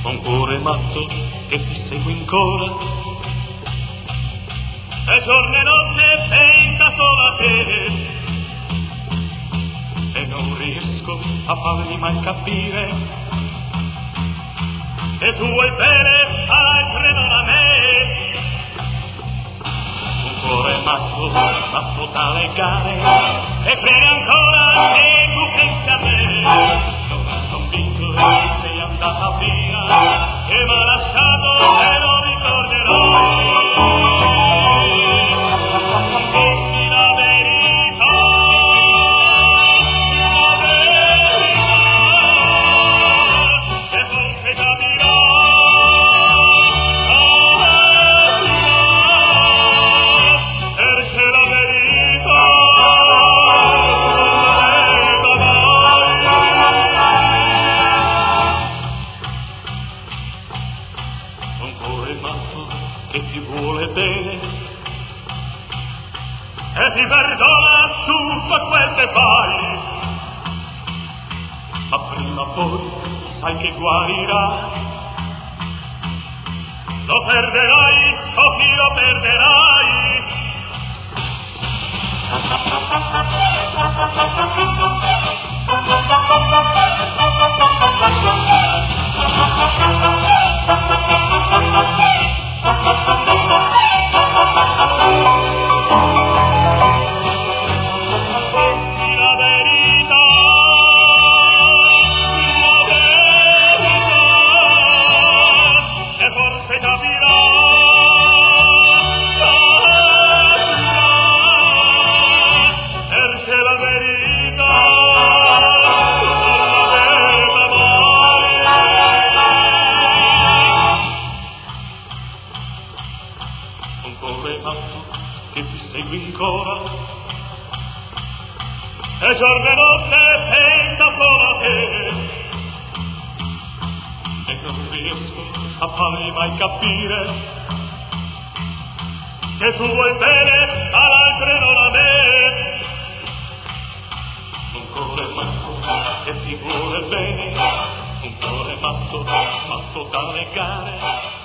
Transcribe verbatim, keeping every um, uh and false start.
un cuore matto che ti segue ancora, e giorno e notte pensa solo a te, e non riesco a fargli mai capire che tu vuoi bene all'altre non a me. Un cuore matto, matto tale gare, e crede ancora che tu pensi a me. Non ho convinto che sei andata via, che m'ha lasciato e non ritornerai. Dimmi la verità, la verità, che forse capirà. Perché la verità un cuore matto che ti vuole bene e ti perdona tutto quel che fai, ma prima o poi sai che guarirai, lo perderai o chi lo perderai. La verità, la verità, e forse capirà. Perché la verità aveva un cuore matto che ti segue ancora, e giorno e notte pensa solo a te, e non riesco a fargli mai capire che tu vuoi bene all'altre non a me. Un cuore matto che ti vuole bene, un cuore matto, matto dalle gare,